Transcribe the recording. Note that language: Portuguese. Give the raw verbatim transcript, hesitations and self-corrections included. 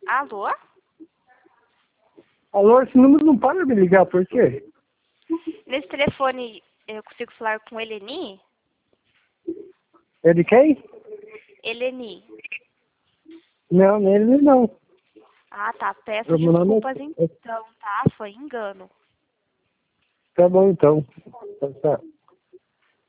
Alô? Alô, esse número não para de me ligar, por quê? Nesse telefone eu consigo falar com Eleni? É de quem? Eleni. Não, nele não. Ah, tá. Peço Meu nome desculpas é... então, tá? Foi engano. Tá bom então. Tá, tá.